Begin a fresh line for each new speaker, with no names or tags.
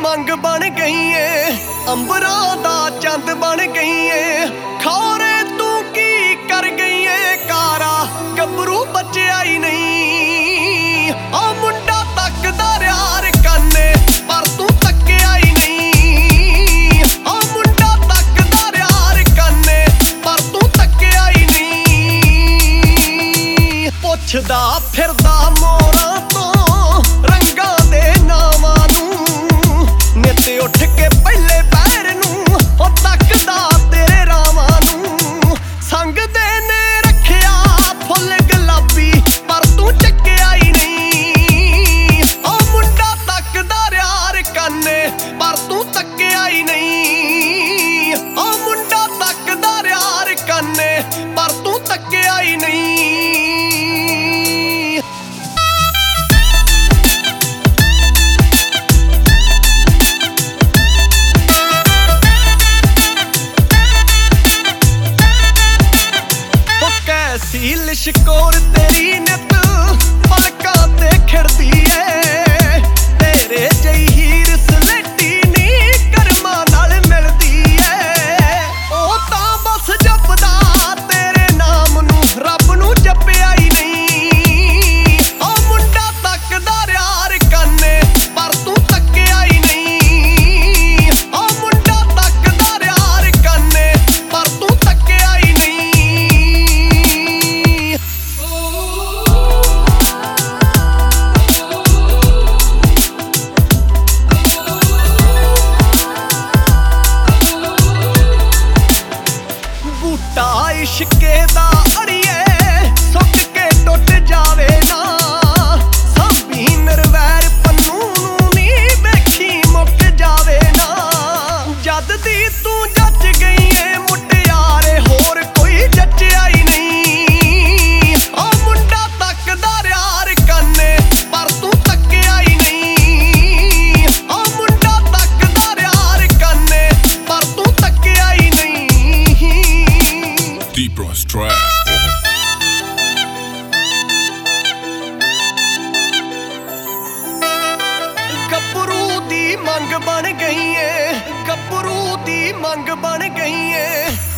ਮੰਗ ਬਣ ਗਈ ਏ, ਅੰਬਰਾਂ ਦਾ ਚੰਦ ਬਣ ਗਈ ਏ। ਖੌਰੇ ਤੂੰ ਕੀ ਕਰ ਗਈ ਏ ਕਾਰਾ, ਗੱਭਰੂ ਬਚਿਆ ਹੀ ਨਹੀਂ। ਆ ਮੁੰਡਾ ਤੱਕਦਾ ਰਿਹਾ ਰਕਾਨੇ, ਪਰ ਤੂੰ ਤੱਕਿਆ ਹੀ ਨਹੀਂ। ਆ ਮੁੰਡਾ ਤੱਕਦਾ ਰਿਹਾ ਰਕਾਨੇ, ਪਰ ਤੂੰ ਤੱਕਿਆ ਹੀ ਨਹੀਂ। ਪੁੱਛਦਾ ਫਿਰਦਾ ਮੋਰਾਂ ਤੋਂ ਰੰਗਾਂ ਦੇ ਨਾਵਾਂ ਨੂੰ, ਨਿੱਤ ਉੱਠ ਕੇ ਪਹਿਲੇ ਪੈਰ ਨੂੰ ਉਹ ਤੱਕਦਾ ਤੇਰੇ ਰਾਵਾਂ ਨੂੰ। ਸੰਗਦੇ ਨੇ ਰੱਖਿਆ ਫੁੱਲ ਗੁਲਾਬੀ, ਪਰ ਤੂੰ ਚੱਕਿਆ ਹੀ ਨਹੀਂ। ਉਹ ਮੁੰਡਾ ਤੱਕਦਾ ਰਿਹਾ ਰਕਾਨੇ, ਪਰ ਤੂੰ ਤੱਕਿਆ ਹੀ ਨਹੀਂ। ਉਹ ਮੁੰਡਾ ਤੱਕਦਾ ਰਿਹਾ ਰਕਾਨੇ, ਪਰ ਤੂੰ ਤੱਕਿਆ ਹੀ ਨਹੀਂ। ਸੀ ਲਿਸ਼ਕੋਰ ਤੇਰੀ ਨਿੱਤ ਪਲਕਾਂ ਤੇ ਖਿੜਦੀ ਏ, ਤੇਰੇ ਜਿਹੀ ਹੀਰ ਸਲੇਟੀ ਨੀ ਕਰਮਾਂ ਨਾਲ ਮਿਲਦੀ ਏ। ਉਹ ਤਾਂ ਬਸ ਜਪਦਾ ਤੇਰੇ ਨਾਮ ਨੂੰ, ਰੱਬ ਨੂੰ ਜਪਿਆ ਹੀ ਨਹੀਂ। ਉਹ ਮੁੰਡਾ ਤੱਕਦਾ ਰਿਹਾ ਰਕਾਨੇ, ਪਰ ਤੂੰ ਤੱਕਿਆ ਹੀ ਨਹੀਂ। ਉਹ ਮੁੰਡਾ ਤੱਕਦਾ ਰਿਹਾ ਰਕਾਨੇ, ਪਰ ਤੂੰ ਤੱਕਿਆ ਹੀ ਨਹੀਂ। ਬੂਟਾ ਇਸ਼ਕੇ ਦਾ ਅੜੀਏ ਸੁੱਕ ਕੇ ਟੁੱਟ ਜਾਵੇ ਨਾ, ਸਾਂਭੀ ਨਿਰਵੈਰ ਪੰਨੂ ਨੂੰ ਨੀ ਵੇਖੀ ਮੁੱਕ ਜਾਵੇ ਨਾ। ਜਦ ਦੀ ਤੂੰ ਜੱਜ ਗਈ ਏ ਮੁਟਿਆਰੇ, ਹੋਰ ਕੋਈ ਜੱਜਿਆ ਹੀ ਨਹੀਂ। ਉਹ ਮੁੰਡਾ ਤੱਕਦਾ ਰਿਹਾ ਰਕਾਨੇ, ਪਰ ਤੂੰ ਤੱਕਿਆ ਹੀ ਨਹੀਂ। ਉਹ ਮੁੰਡਾ ਤੱਕਦਾ ਰਿਹਾ ਰਕਾਨੇ, ਪਰ ਤੂੰ ਤੱਕਿਆ ਹੀ ਨਹੀਂ।
Deep Ross Track.
ਗੱਭਰੂ ਦੀ ਮੰਗ ਬਣ ਗਈ ਏ, ਗੱਭਰੂ ਦੀ ਮੰਗ ਬਣ ਗਈ ਏ।